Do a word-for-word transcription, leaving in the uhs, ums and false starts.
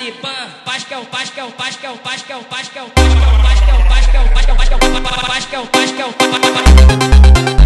Talibã, Pascal, Pascal, Pascal, Pascal, Pascal, Pascal, Pascal, Pascal, Pascal, Pascal, Pascal, Pascal, Pascal, Pascal.